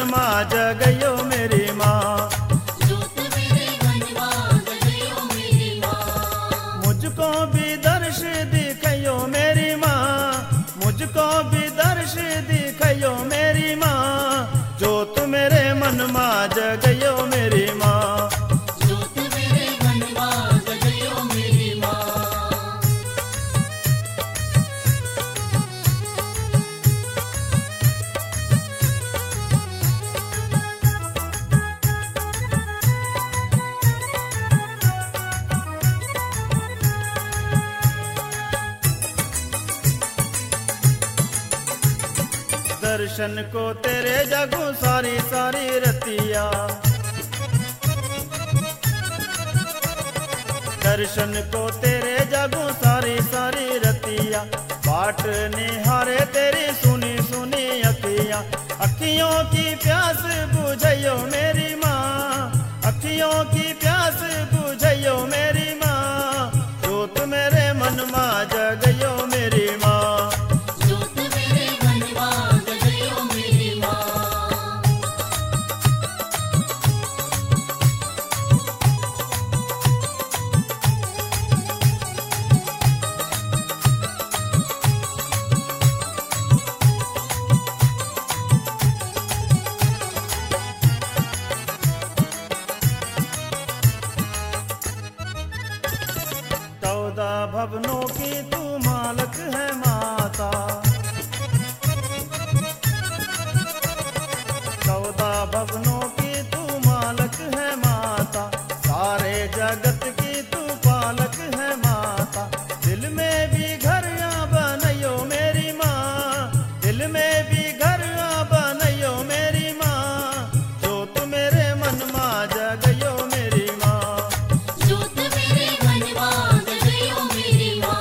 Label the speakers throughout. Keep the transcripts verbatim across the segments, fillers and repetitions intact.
Speaker 1: मा जगयो मेरी माँ।
Speaker 2: जोत मेरे मन मा जगयो मेरी माँ।
Speaker 1: मुझको भी दर्श दिखयो मेरी माँ, मुझको भी दर्श दिखयो मेरी माँ। जोत मेरे मन मा जगयो मेरी माँ।
Speaker 2: जोत मेरे मन मा जगयो मेरी माँ।
Speaker 1: दर्शन को तेरे जगू सारी सारी रतिया, दर्शन को तेरे जगू सारी सारी रतिया। बाट निहारे तेरी सुनी सुनी अखियां, अखियों की प्यास बुझयो मेरी माँ, अखियों की प्यास बुझयो मेरी माँ। जोत मेरे मन मा जगयो मेरी माँ।
Speaker 2: जोत मेरे मन मा जगयो मेरी माँ।
Speaker 1: चौदह भवनों की तू मालक है माता, चौदह भवनों की तू मालक है माता। सारे जगत की तू पालक है माता। दिल में भी घर बनयो मेरी माँ, दिल में भी घर बनयो मेरी माँ। जोत मेरे मन मा जगयो मेरी माँ।
Speaker 2: जोत मेरे मन मा जगयो मेरी माँ।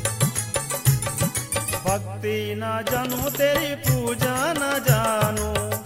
Speaker 1: भक्ति न जानू तेरी पूजा न जानू,